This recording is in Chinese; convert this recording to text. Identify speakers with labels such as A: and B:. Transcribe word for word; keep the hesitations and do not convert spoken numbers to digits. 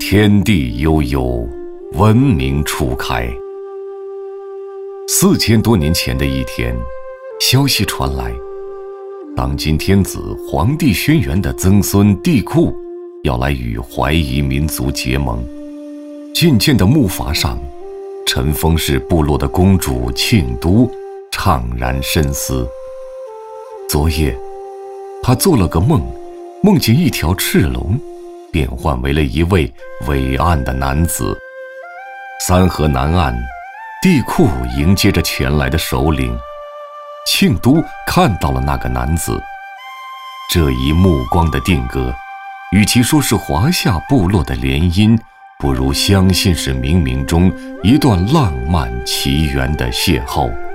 A: 天地悠悠，文明初开。四千多年前的一天，消息传来，当今天子黄帝轩辕的曾孙帝喾要来与怀疑民族结盟。觐见的木筏上，陈丰氏部落的公主庆都怅然深思。昨夜她做了个梦，梦见一条赤龙变换为了一位伟岸的男子。三河南岸，帝喾迎接着前来的首领。庆都看到了那个男子，这一目光的定格，与其说是华夏部落的联姻，不如相信是冥冥中一段浪漫奇缘的邂逅。